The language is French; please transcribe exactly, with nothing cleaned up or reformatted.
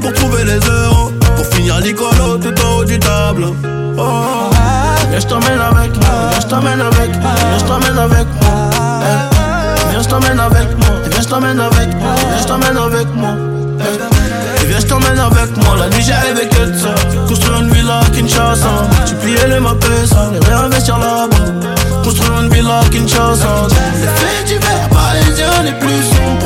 pour trouver les euros. Pour finir l'icolo tout en haut du tableau. Oh, viens je t'emmène avec moi, viens je t'emmène avec moi, viens je t'emmène avec moi. Eh, viens je t'emmène avec moi, viens je t'emmène avec moi, viens je t'emmène avec moi. Eh, viens je t'emmène avec moi, la nuit j'ai rêvé que de ça. Construire une villa à Kinshasa, j'ai plié les mapesa, les réinvestir là-bas. Construire une villa à Kinshasa. Les faits divers parisiens les plus sombres.